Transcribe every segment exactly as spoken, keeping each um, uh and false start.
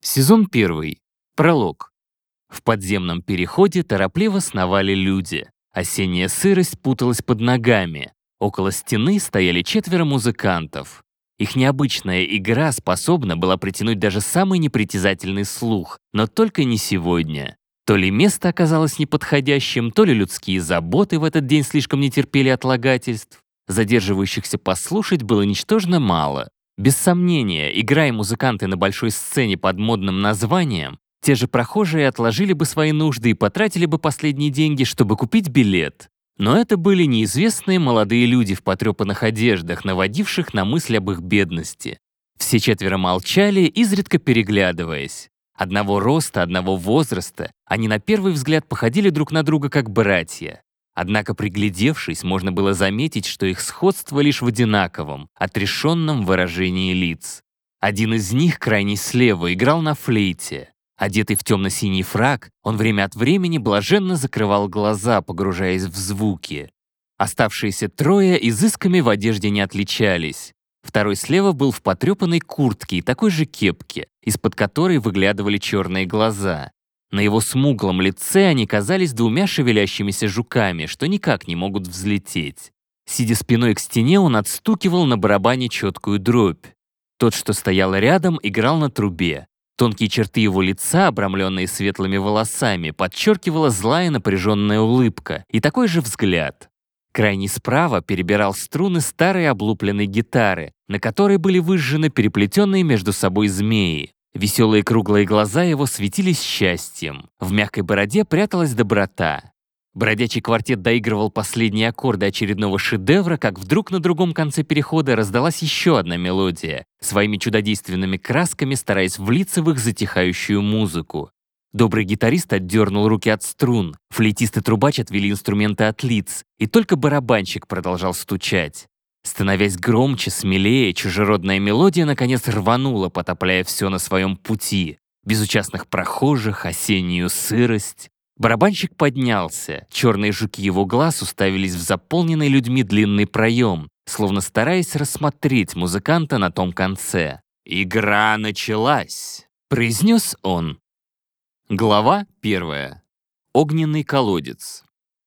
Сезон первый. Пролог. В подземном переходе торопливо сновали люди. Осенняя сырость путалась под ногами. Около стены стояли четверо музыкантов. Их необычная игра способна была притянуть даже самый непритязательный слух, но только не сегодня. То ли место оказалось неподходящим, то ли людские заботы в этот день слишком не терпели отлагательств. Задерживающихся послушать было ничтожно мало. Без сомнения, играя музыканты на большой сцене под модным названием, те же прохожие отложили бы свои нужды и потратили бы последние деньги, чтобы купить билет. Но это были неизвестные молодые люди в потрепанных одеждах, наводивших на мысль об их бедности. Все четверо молчали, изредка переглядываясь. Одного роста, одного возраста, они на первый взгляд походили друг на друга как братья. Однако, приглядевшись, можно было заметить, что их сходство лишь в одинаковом, отрешенном выражении лиц. Один из них, крайний слева, играл на флейте. Одетый в темно-синий фрак, он время от времени блаженно закрывал глаза, погружаясь в звуки. Оставшиеся трое изысками в одежде не отличались. Второй слева был в потрепанной куртке и такой же кепке, из-под которой выглядывали черные глаза. На его смуглом лице они казались двумя шевелящимися жуками, что никак не могут взлететь. Сидя спиной к стене, он отстукивал на барабане четкую дробь. Тот, что стоял рядом, играл на трубе. Тонкие черты его лица, обрамленные светлыми волосами, подчеркивала злая напряженная улыбка и такой же взгляд. Крайний справа перебирал струны старой облупленной гитары, на которой были выжжены переплетенные между собой змеи. Веселые круглые глаза его светились счастьем. В мягкой бороде пряталась доброта. Бродячий квартет доигрывал последние аккорды очередного шедевра, как вдруг на другом конце перехода раздалась еще одна мелодия, своими чудодейственными красками стараясь влиться в их затихающую музыку. Добрый гитарист отдернул руки от струн, флейтист и трубач отвели инструменты от лиц, и только барабанщик продолжал стучать. Становясь громче, смелее, чужеродная мелодия наконец рванула, потопляя все на своем пути. Безучастных прохожих, осеннюю сырость. Барабанщик поднялся, черные жуки его глаз уставились в заполненный людьми длинный проем, словно стараясь рассмотреть музыканта на том конце. «Игра началась!» — произнес он. Глава первая. Огненный колодец.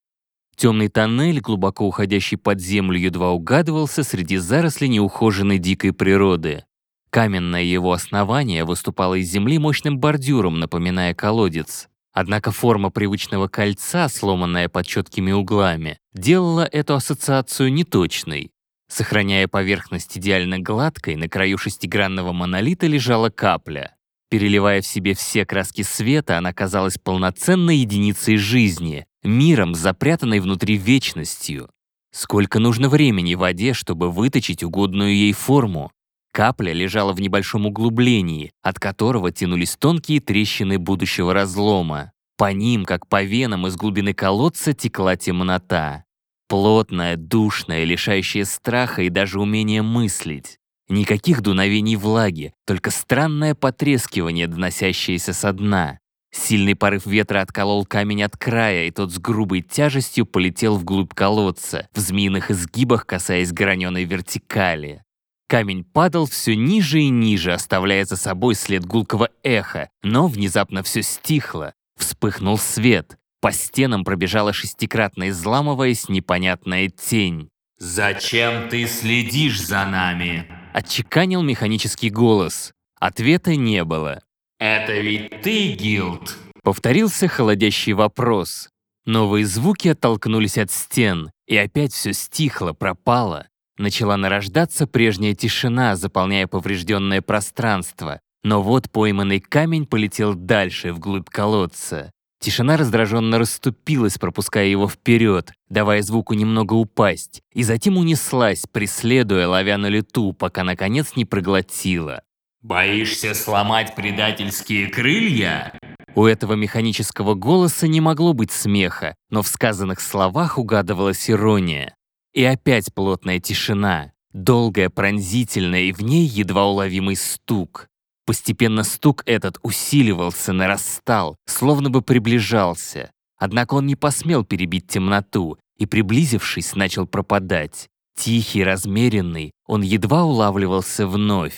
Темный тоннель, глубоко уходящий под землю, едва угадывался среди зарослей неухоженной дикой природы. Каменное его основание выступало из земли мощным бордюром, напоминая колодец. Однако форма привычного кольца, сломанная под четкими углами, делала эту ассоциацию неточной. Сохраняя поверхность идеально гладкой, на краю шестигранного монолита лежала капля. Переливая в себе все краски света, она казалась полноценной единицей жизни, миром, запрятанной внутри вечностью. Сколько нужно времени воде, чтобы выточить угодную ей форму? Капля лежала в небольшом углублении, от которого тянулись тонкие трещины будущего разлома. По ним, как по венам из глубины колодца, текла темнота. Плотная, душная, лишающая страха и даже умения мыслить. Никаких дуновений влаги, только странное потрескивание, доносящееся со дна. Сильный порыв ветра отколол камень от края, и тот с грубой тяжестью полетел вглубь колодца, в змеиных изгибах касаясь граненой вертикали. Камень падал все ниже и ниже, оставляя за собой след гулкого эха, но внезапно все стихло. Вспыхнул свет. По стенам пробежала шестикратно изламываясь непонятная тень. «Зачем ты следишь за нами?» — отчеканил механический голос. Ответа не было. «Это ведь ты, Гилд?» — повторился холодящий вопрос. Новые звуки оттолкнулись от стен, и опять все стихло, пропало. Начала нарождаться прежняя тишина, заполняя поврежденное пространство. Но вот пойманный камень полетел дальше, вглубь колодца. Тишина раздраженно расступилась, пропуская его вперед, давая звуку немного упасть, и затем унеслась, преследуя, ловя на лету, пока наконец не проглотила. «Боишься сломать предательские крылья?» У этого механического голоса не могло быть смеха, но в сказанных словах угадывалась ирония. И опять плотная тишина, долгая, пронзительная, и в ней едва уловимый стук. Постепенно стук этот усиливался, нарастал, словно бы приближался. Однако он не посмел перебить темноту и, приблизившись, начал пропадать. Тихий, размеренный, он едва улавливался вновь.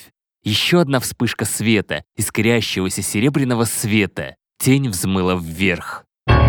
Еще одна вспышка света, искрящегося серебряного света. Тень взмыла вверх.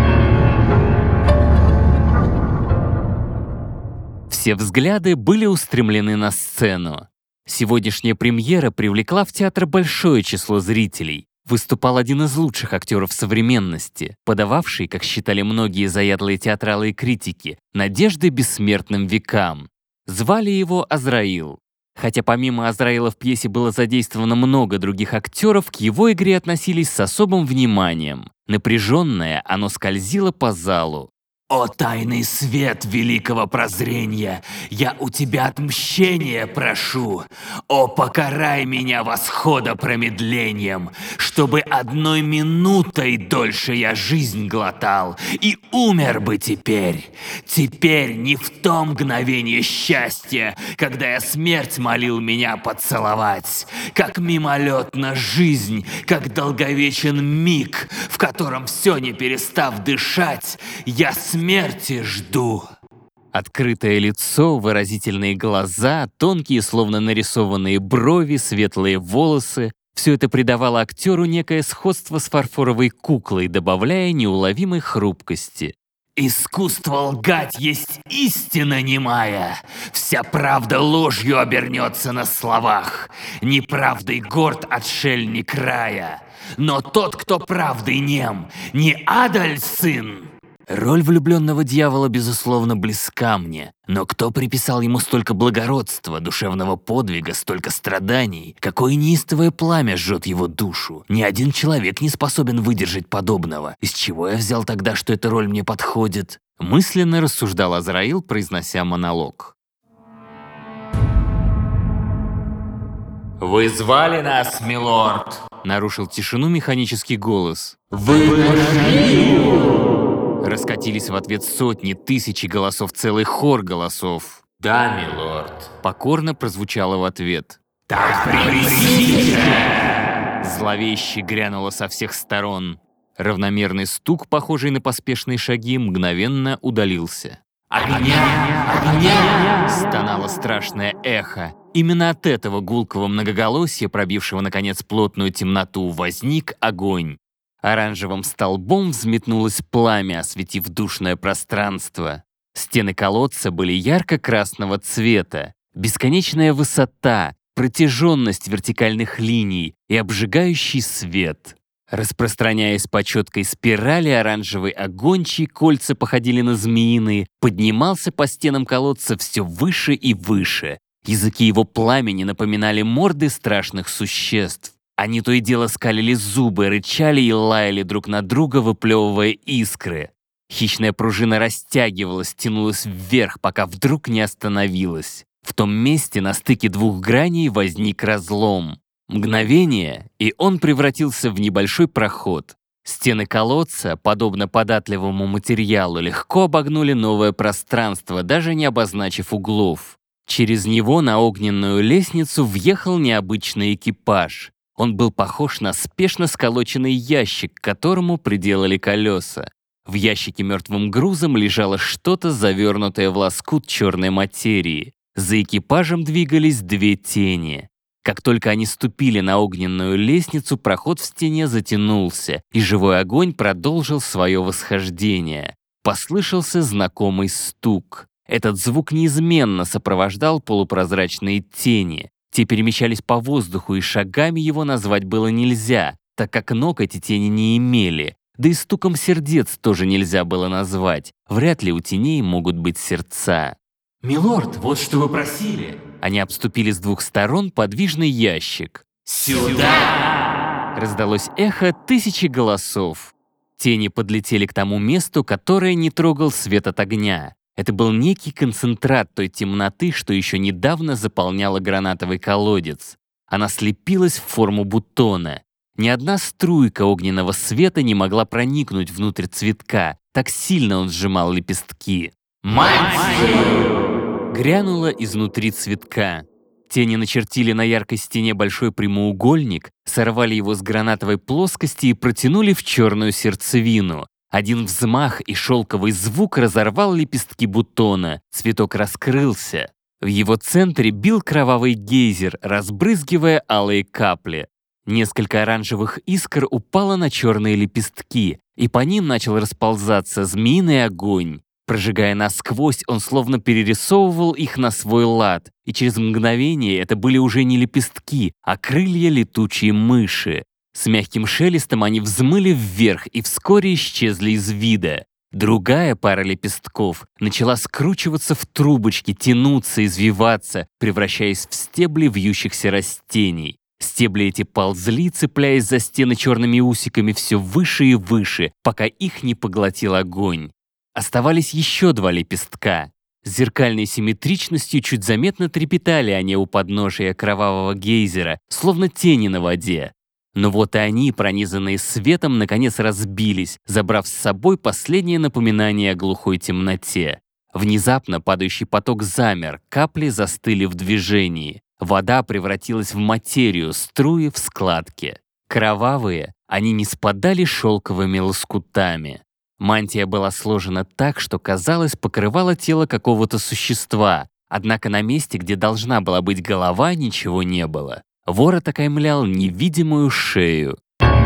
Все взгляды были устремлены на сцену. Сегодняшняя премьера привлекла в театр большое число зрителей. Выступал один из лучших актеров современности, подававший, как считали многие заядлые театралы и критики, надежды бессмертным векам. Звали его Азраил. Хотя помимо Азраила в пьесе было задействовано много других актеров, к его игре относились с особым вниманием. Напряженное, оно скользило по залу. «О тайный свет великого прозрения, я у тебя отмщения прошу! О, покарай меня восхода промедлением, чтобы одной минутой дольше я жизнь глотал и умер бы теперь! Теперь не в том мгновении счастья, когда я смерть молил меня поцеловать, как мимолетна жизнь, как долговечен миг, в котором все не перестав дышать, я смерть Смерти жду». Открытое лицо, выразительные глаза, тонкие, словно нарисованные брови, светлые волосы — все это придавало актеру некое сходство с фарфоровой куклой, добавляя неуловимой хрупкости. «Искусство лгать есть истина немая. Вся правда ложью обернется на словах. Неправдой горд отшельник рая. Но тот, кто правдой нем, не Адаль сын». Роль влюбленного дьявола, безусловно, близка мне. Но кто приписал ему столько благородства, душевного подвига, столько страданий? Какое неистовое пламя жжет его душу? Ни один человек не способен выдержать подобного. Из чего я взял тогда, что эта роль мне подходит? Мысленно рассуждал Азраил, произнося монолог. «Вы звали нас, милорд?» Нарушил тишину механический голос. «Вы вошли!» Раскатились в ответ сотни, тысячи голосов, целый хор голосов. «Да, милорд». Покорно прозвучало в ответ. «Так присите!» Зловеще грянуло со всех сторон. Равномерный стук, похожий на поспешные шаги, мгновенно удалился. «Огня! Огня!» Стонало страшное эхо. Именно от этого гулкого многоголосия, пробившего, наконец, плотную темноту, возник огонь. Оранжевым столбом взметнулось пламя, осветив душное пространство. Стены колодца были ярко-красного цвета. Бесконечная высота, протяженность вертикальных линий и обжигающий свет. Распространяясь по четкой спирали, оранжевый огонь, чьи кольца походили на змеиные, поднимался по стенам колодца все выше и выше. Языки его пламени напоминали морды страшных существ. Они то и дело скалили зубы, рычали и лаяли друг на друга, выплевывая искры. Хищная пружина растягивалась, тянулась вверх, пока вдруг не остановилась. В том месте на стыке двух граней возник разлом. Мгновение, и он превратился в небольшой проход. Стены колодца, подобно податливому материалу, легко обогнули новое пространство, даже не обозначив углов. Через него на огненную лестницу въехал необычный экипаж. Он был похож на спешно сколоченный ящик, к которому приделали колеса. В ящике мертвым грузом лежало что-то, завернутое в лоскут черной материи. За экипажем двигались две тени. Как только они ступили на огненную лестницу, проход в стене затянулся, и живой огонь продолжил свое восхождение. Послышался знакомый стук. Этот звук неизменно сопровождал полупрозрачные тени. Те перемещались по воздуху, и шагами его назвать было нельзя, так как ног эти тени не имели. Да и стуком сердец тоже нельзя было назвать. Вряд ли у теней могут быть сердца. «Милорд, вот что вы просили!» Они обступили с двух сторон подвижный ящик. «Сюда!» Раздалось эхо тысячи голосов. Тени подлетели к тому месту, которое не трогал свет от огня. Это был некий концентрат той темноты, что еще недавно заполняла гранатовый колодец. Она слепилась в форму бутона. Ни одна струйка огненного света не могла проникнуть внутрь цветка. Так сильно он сжимал лепестки. «Мать!» Грянуло изнутри цветка. Тени начертили на яркой стене большой прямоугольник, сорвали его с гранатовой плоскости и протянули в черную сердцевину. Один взмах и шелковый звук разорвал лепестки бутона. Цветок раскрылся. В его центре бил кровавый гейзер, разбрызгивая алые капли. Несколько оранжевых искр упало на черные лепестки, и по ним начал расползаться змеиный огонь. Прожигая насквозь, он словно перерисовывал их на свой лад, и через мгновение это были уже не лепестки, а крылья летучей мыши. С мягким шелестом они взмыли вверх и вскоре исчезли из вида. Другая пара лепестков начала скручиваться в трубочки, тянуться, извиваться, превращаясь в стебли вьющихся растений. Стебли эти ползли, цепляясь за стены черными усиками все выше и выше, пока их не поглотил огонь. Оставались еще два лепестка. С зеркальной симметричностью чуть заметно трепетали они у подножия кровавого гейзера, словно тени на воде. Но вот и они, пронизанные светом, наконец разбились, забрав с собой последнее напоминание о глухой темноте. Внезапно падающий поток замер, капли застыли в движении. Вода превратилась в материю, струи в складки. Кровавые, они не спадали шелковыми лоскутами. Мантия была сложена так, что, казалось, покрывала тело какого-то существа, однако на месте, где должна была быть голова, ничего не было. Ворот окаймлял невидимую шею.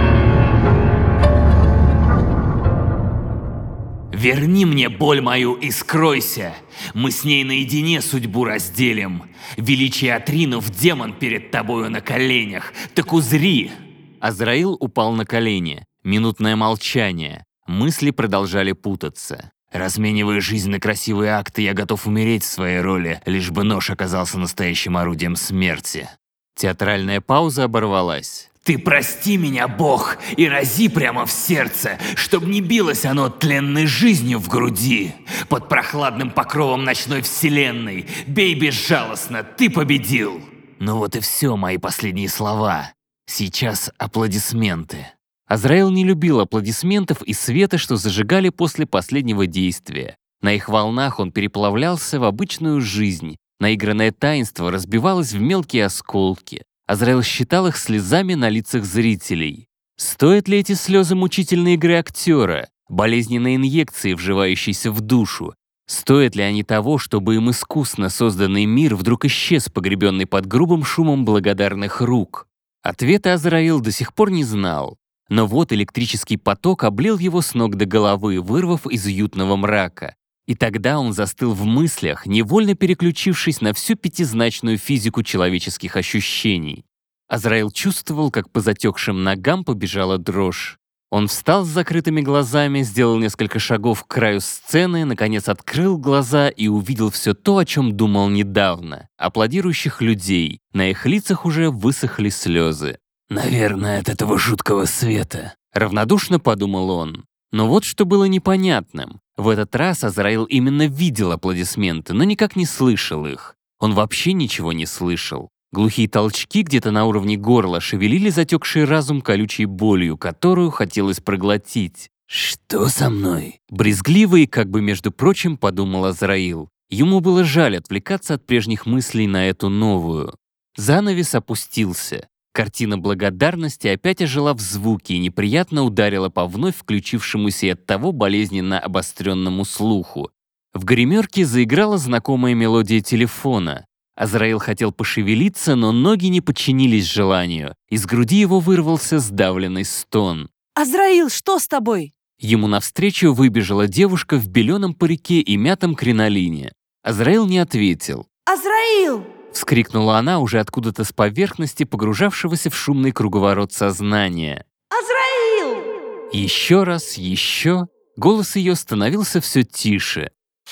Верни мне боль мою и скройся. Мы с ней наедине судьбу разделим. Величие отринув, демон перед тобою на коленях. Так узри!» Азраил упал на колени. Минутное молчание. Мысли продолжали путаться. «Разменивая жизнь на красивые акты, я готов умереть в своей роли, лишь бы нож оказался настоящим орудием смерти». Театральная пауза оборвалась. «Ты прости меня, Бог, и рази прямо в сердце, чтоб не билось оно тленной жизнью в груди. Под прохладным покровом ночной вселенной. Бей безжалостно, ты победил!» Ну вот и все мои последние слова. Сейчас аплодисменты. Азраил не любил аплодисментов и света, что зажигали после последнего действия. На их волнах он переплавлялся в обычную жизнь. Наигранное таинство разбивалось в мелкие осколки. Азраил считал их слезами на лицах зрителей. Стоят ли эти слезы мучительной игры актера, болезненной инъекции, вживающейся в душу? Стоят ли они того, чтобы им искусно созданный мир вдруг исчез, погребенный под грубым шумом благодарных рук? Ответа Азраил до сих пор не знал. Но вот электрический поток облил его с ног до головы, вырвав из уютного мрака. И тогда он застыл в мыслях, невольно переключившись на всю пятизначную физику человеческих ощущений. Азраил чувствовал, как по затекшим ногам побежала дрожь. Он встал с закрытыми глазами, сделал несколько шагов к краю сцены, наконец открыл глаза и увидел все то, о чем думал недавно. Аплодирующих людей. На их лицах уже высохли слезы. «Наверное, от этого жуткого света», — равнодушно подумал он. Но вот что было непонятным. В этот раз Азраил именно видел аплодисменты, но никак не слышал их. Он вообще ничего не слышал. Глухие толчки где-то на уровне горла шевелили затекший разум колючей болью, которую хотелось проглотить. «Что со мной?» Брезгливо и, как бы между прочим, подумал Азраил. Ему было жаль отвлекаться от прежних мыслей на эту новую. Занавес опустился. Картина благодарности опять ожила в звуке и неприятно ударила по вновь включившемуся и оттого болезненно обостренному слуху. В гримерке заиграла знакомая мелодия телефона. Азраил хотел пошевелиться, но ноги не подчинились желанию. Из груди его вырвался сдавленный стон. «Азраил, что с тобой?» Ему навстречу выбежала девушка в беленом парике и мятом кринолине. Азраил не ответил. «Азраил!» — вскрикнула она уже откуда-то с поверхности, погружавшегося в шумный круговорот сознания. «Азраил!» Еще раз, еще. Голос ее становился все тише.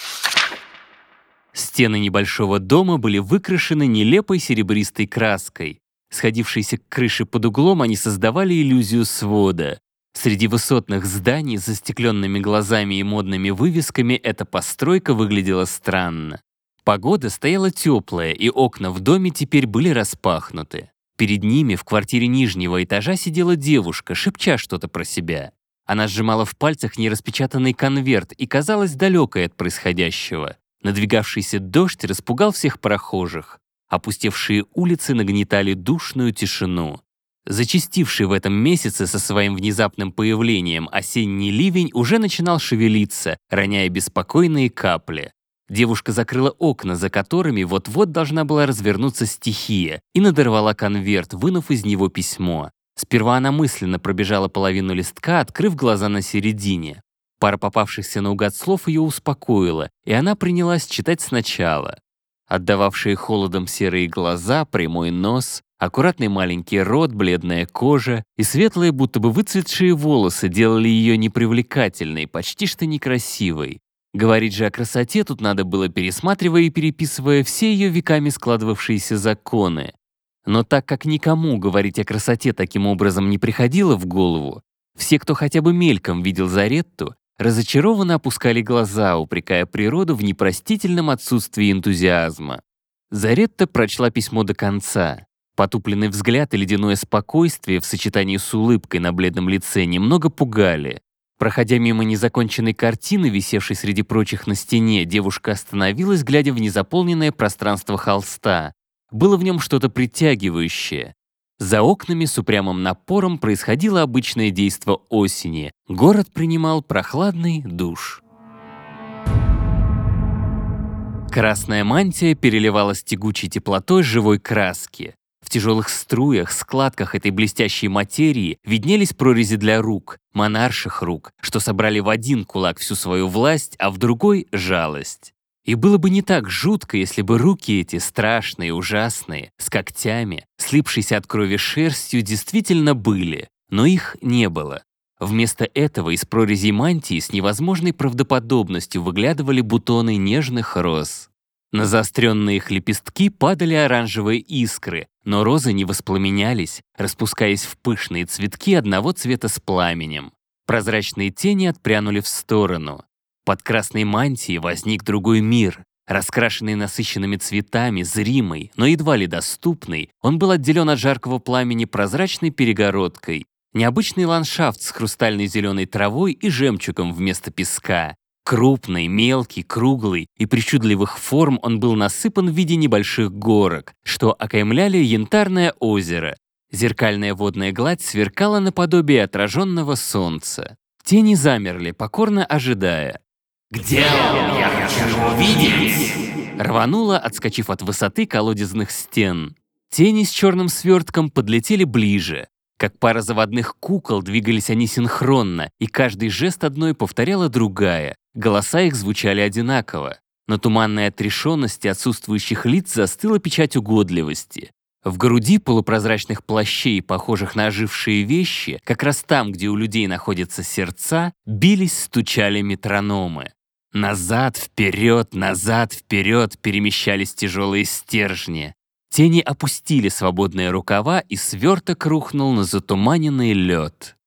Стены небольшого дома были выкрашены нелепой серебристой краской. Сходившиеся к крыше под углом, они создавали иллюзию свода. Среди высотных зданий с застекленными глазами и модными вывесками эта постройка выглядела странно. Погода стояла теплая, и окна в доме теперь были распахнуты. Перед ними в квартире нижнего этажа сидела девушка, шепча что-то про себя. Она сжимала в пальцах нераспечатанный конверт и казалась далекой от происходящего. Надвигавшийся дождь распугал всех прохожих. Опустевшие улицы нагнетали душную тишину. Зачастивший в этом месяце со своим внезапным появлением осенний ливень уже начинал шевелиться, роняя беспокойные капли. Девушка закрыла окна, за которыми вот-вот должна была развернуться стихия, и надорвала конверт, вынув из него письмо. Сперва она мысленно пробежала половину листка, открыв глаза на середине. Пара попавшихся наугад слов ее успокоила, и она принялась читать сначала. Отдававшие холодом серые глаза, прямой нос, аккуратный маленький рот, бледная кожа и светлые, будто бы выцветшие волосы делали ее непривлекательной, почти что некрасивой. Говорить же о красоте тут надо было, пересматривая и переписывая все ее веками складывавшиеся законы. Но так как никому говорить о красоте таким образом не приходило в голову, все, кто хотя бы мельком видел Заретту, разочарованно опускали глаза, упрекая природу в непростительном отсутствии энтузиазма. Заретта прочла письмо до конца. Потупленный взгляд и ледяное спокойствие в сочетании с улыбкой на бледном лице немного пугали. Проходя мимо незаконченной картины, висевшей среди прочих на стене, девушка остановилась, глядя в незаполненное пространство холста. Было в нем что-то притягивающее. За окнами с упрямым напором происходило обычное действо осени. Город принимал прохладный душ. Красная мантия переливалась тягучей теплотой живой краски. В тяжелых струях, складках этой блестящей материи виднелись прорези для рук, монарших рук, что собрали в один кулак всю свою власть, а в другой — жалость. И было бы не так жутко, если бы руки эти, страшные, ужасные, с когтями, слипшиеся от крови шерстью, действительно были, но их не было. Вместо этого из прорезей мантии с невозможной правдоподобностью выглядывали бутоны нежных роз. На заостренные их лепестки падали оранжевые искры, но розы не воспламенялись, распускаясь в пышные цветки одного цвета с пламенем. Прозрачные тени отпрянули в сторону. Под красной мантией возник другой мир. Раскрашенный насыщенными цветами, зримый, но едва ли доступный, он был отделен от жаркого пламени прозрачной перегородкой. Необычный ландшафт с хрустальной зеленой травой и жемчугом вместо песка. Крупный, мелкий, круглый и причудливых форм он был насыпан в виде небольших горок, что окаймляли янтарное озеро. Зеркальная водная гладь сверкала наподобие отраженного солнца. Тени замерли, покорно ожидая. «Где он? Я хочу его видеть!» Рвануло, отскочив от высоты колодезных стен. Тени с черным свертком подлетели ближе. Как пара заводных кукол двигались они синхронно, и каждый жест одной повторяла другая. Голоса их звучали одинаково. На туманной отрешенности отсутствующих лиц застыла печать угодливости. В груди полупрозрачных плащей, похожих на ожившие вещи, как раз там, где у людей находятся сердца, бились, стучали метрономы. Назад, вперед, назад, вперед перемещались тяжелые стержни. Тени опустили свободные рукава, и сверток рухнул на затуманенный лед.